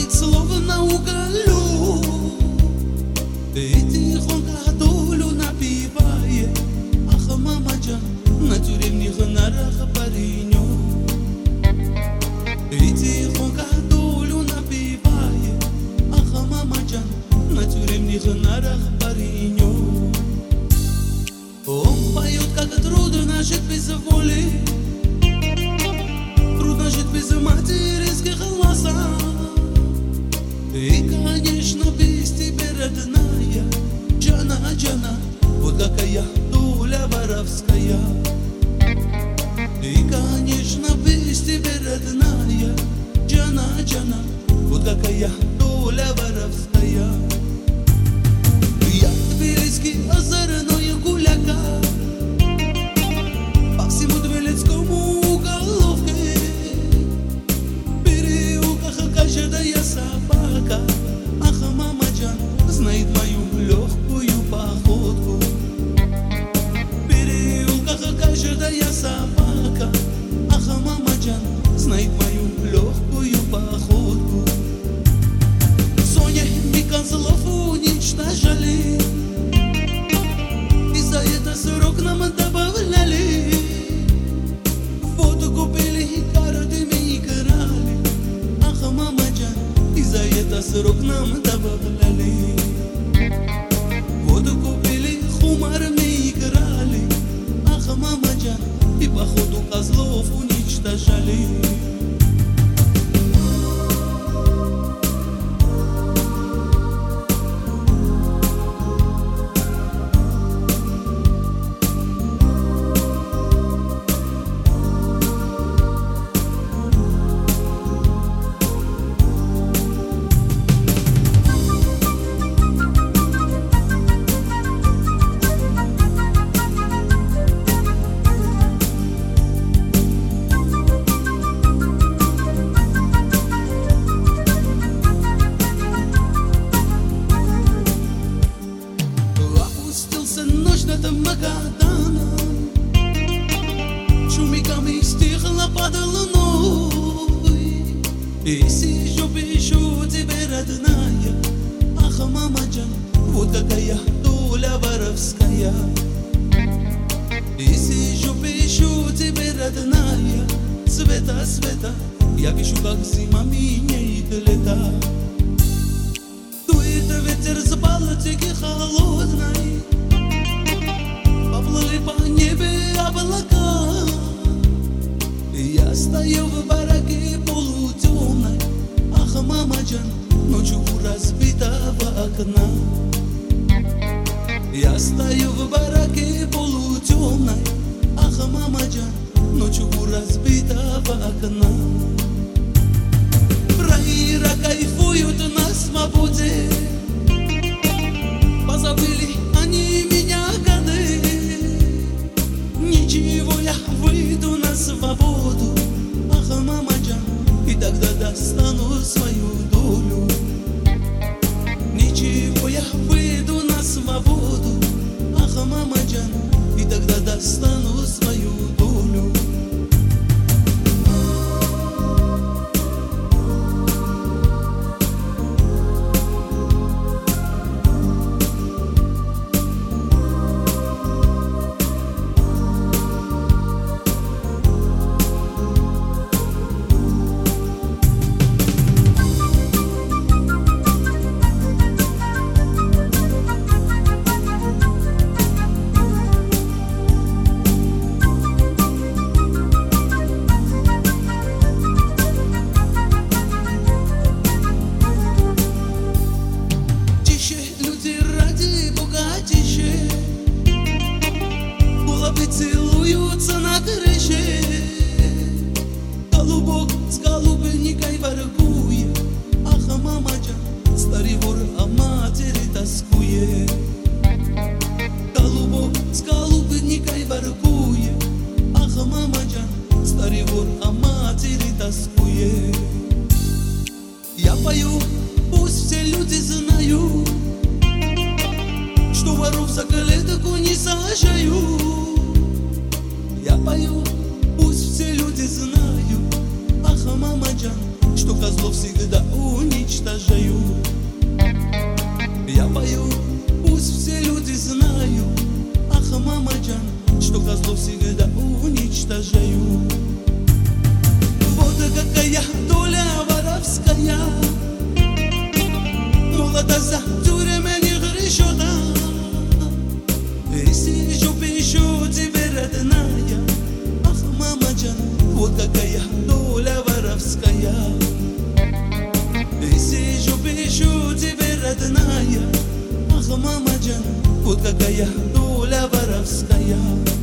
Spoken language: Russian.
говорит словно уголю, и тихонько долю напивает. Ах, мамаджан, на тюремных нарах паренек, и тихонько долю напивает. Ах, мамаджан, на тюремных нарах паренек. Он поет, как трудно жить без воли, трудно жить без материнских глаза. И, конечно, без тебя, родная, Джана, Джана, вот какая доля воровская. И, конечно, без тебя, родная, Джана, Джана, вот какая доля воровская. Я тбилисский озорной гуляка, по всему Тбилисскому уголовке, в переулках каждая собака. Ах, мамаджан, знает мою легкую походку, в переулках каждая собака. Ах, мамаджан, знает мою легкую походку. Соня и Козлов уничтожали, и за это срок нам добавляли. Фото купили, картами играли. Ах, мамаджан, и за это срок нам добавляли. Фото купили, хумарами играли. Ах, мамаджан, и походу Козлов уничтожали. Магадана, шумиками стихла под луной, и сижу, пишу тебе, родная. Ах, мамаджан, вот какая доля воровская. И сижу, пишу тебе, родная. Света, света, я пишу, как зима меняет лета. Дует ветер с Балтики холодной, поплыли по небу облака. Я стою в бараке полутемной. Ах, мамаджан, ночью у разбитого окна. Я стою в бараке полутемной. Ах, мамаджан, ночью у разбитого окна. Фраера кайфуют на свободе, позабыли они меня годы. Ничего, я выйду на свободу. Ах, мамаджан, и тогда достану свою долю. Ничего, я выйду на свободу. Ах, мамаджан, и тогда достану свою долю. Целуются на крыше, голубок с голубенькой воркует. Ах, мамаджан, старый вор о матери тоскует. Голубок с голубенькой воркует. Ах, мамаджан, старый вор о матери тоскует. Я пою, пусть все люди знают, что воров за клетку не сажают. Я пою, пусть все люди знают. Ах, мамаджан, что Козлов всегда уничтожает. уничтожают. Я пою, пусть все люди знают, ах, мама Джан, что козлов всегда уничтожают. Вот какая доля воровская, молода за тюрьмами не грешет, и сижу, пишу тебе, родная, ах, мама Джан, вот какая доля воровская. И сижу, пишу тебе, родная, ах, мама Джан, вот какая доля воровская.